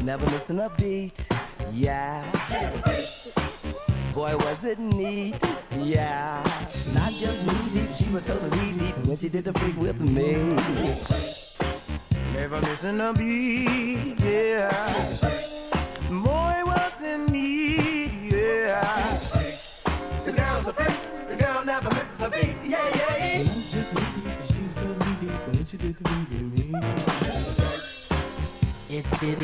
never missing a beat. Yeah. Boy, was it neat. Yeah. Not just knee deep, she was totally deep when she did the freak with me. Never missing a beat. Yeah. Boy, was it neat. Yeah. The girl's a freak. The girl never misses a beat. Yeah, yeah, yeah. Not just knee deep, she was totally deep when she did the freak with me. It did.